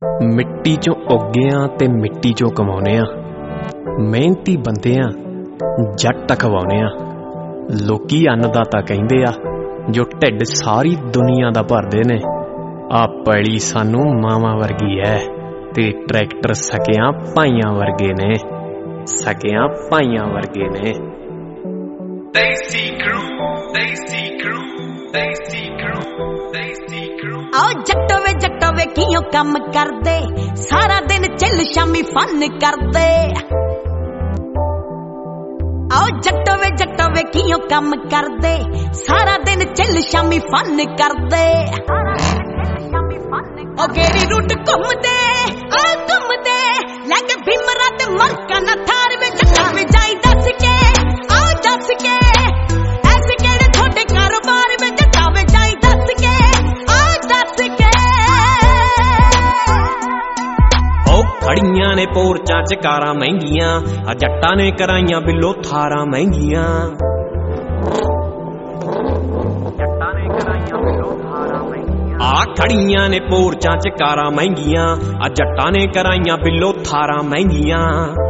ਮਿੱਟੀ ਚੋਂ ਉੱਗੇ ਆਂ ਤੇ ਮਿੱਟੀ ਚੋਂ ਕਮਾਉਨੇ ਆ। ਮਿਹਨਤੀ ਬੰਦੇ ਆ, ਜੱਟ ਖਵਾਉਨੇ ਆ। ਲੋਕੀ ਅੰਨਦਾਤਾ ਕਹਿੰਦੇ ਆ, ਜੋ ਢਿੱਡ ਸਾਰੀ ਦੁਨੀਆ ਦਾ ਭਰਦੇ ਨੇ। ਆ ਪੈਲੀ ਸਾਨੂੰ ਮਾਵਾਂ ਵਰਗੀ ਐ ਤੇ ਟਰੈਕਟਰ ਸਕਿਆਂ ਭਾਈਆਂ ਵਰਗੇ ਨੇ, ਸਕਿਆਂ ਭਾਈਆਂ ਵਰਗੇ ਨੇ। Desi crew, Desi crew, Desi crew, Desi crew। आओ जट्टो वे कियों कम करदे, सारा दिन चिल शामी फन करदे। आओ जट्टो वे कियों कम करदे, सारा दिन चिल शामी फन करदे। ओ गेरी रूट घुमदे आ घुमदे, लैके भीमरा ते मरका ना थार वे जट्टा वे जाई दस के आ दस के। ऐसे केड़े थोड़े कारोबार में जट्टा वे जाई दस के आ दस के। खड़ियां ने पोरचां च कारां महंगियां, आ जट्टां ने कराइयां बिलो थारां महंगियां। आ खड़ियां ने पोरचां च कारां महंगियां, आ जट्टां ने कराइयां बिलो थारां महंगियां।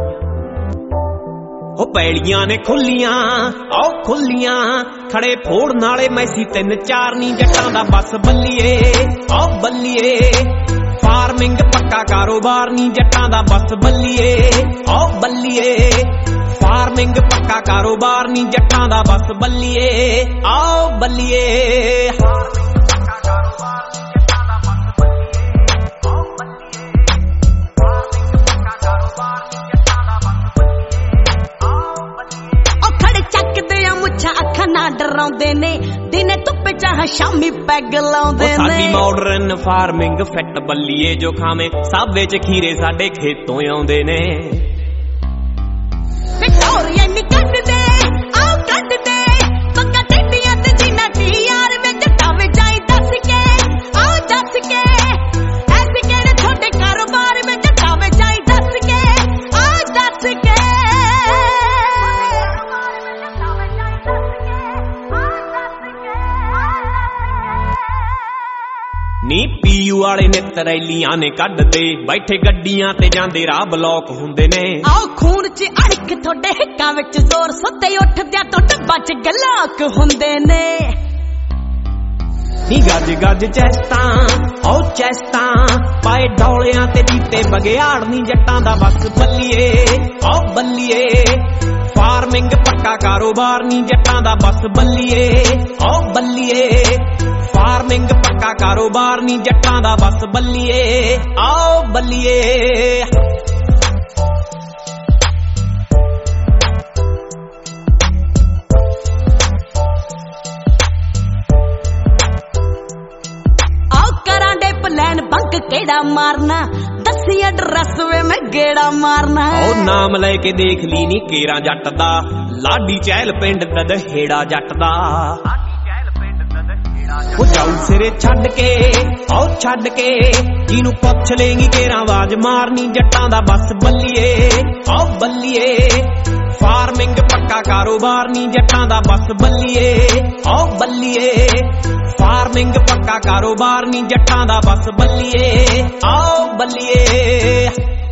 हो पैड़ियां ने खुलियां आओ खुलियां, खड़े फोड़ नाले मैसी तिन चार नी जट्टां दा बस बल्लिए आओ बल्लिए। फार्मिंग पक्का कारोबार नी जट्टां दा बस बल्लिए आओ बल्लिए। फार्मिंग पक्का कारोबार नी जट्टां दा बस बल्लिए आओ बल्लिए। अखा ना डराउंदे ने, दिने धुप्प चाह शामी पैग लाउंदे ने। साडी मॉडर्न फार्मिंग फिट बल्लिए, जो खावे साबे च खीरे साडे खेतों आउंदे ने। विक्टोरिया नी कट दे आओ कट दे, पक्का टिड्डियां ते जीना टी यार वे जट्टा वे जाई दस के आओ दस के। ऐसे केड़े थोड़े कारोबार में जट्टा वे जाई दस के आओ दस के। नी पीयू वाले ने तरैलियां ने कड दे, बैठे गड्डियां ते जांदे राह ब्लॉक हुंदे ने। आओ खून च अड़क थोड़े हिक्कां विच जोर, सुत्ते उठदे तो डब्बा च गलाक हुंदे ने। नी गज गज चैस्तां आओ चैस्तां, पाए डौलियां ते जीते बगेयाड़ नी जट्टां दा बस बल्लिए आओ बल्लिए। फार्मिंग पक्का कारोबार नी जट्टां दा बस बल्लिए आओ बल्लिए। फार्मिंग पक्का कारोबार नी जट्टां दा बस बल्लिए आओ बल्लिए। आओ करांडे प्लान बंक केड़ा मारना, दसी एड्रेस वे मैं गेड़ा मारना। ओ नाम लेके देख ली नी केरा जट दा, लाडी चहल पिंड ददहेड़ा जट दा। वो जाऊ सिरे छड़ के आओ छड़ के, जिनू पुछ लेंगी केरा आवाज मारनी जट्टां दा बस बल्लिए आओ बल्लिए। फार्मिंग पक्का कारोबार नी जट्टां दा बस बल्लिए आओ बल्लिए। फार्मिंग पक्का कारोबार नी जट्टां दा बस बल्लिए आओ बल्लिए।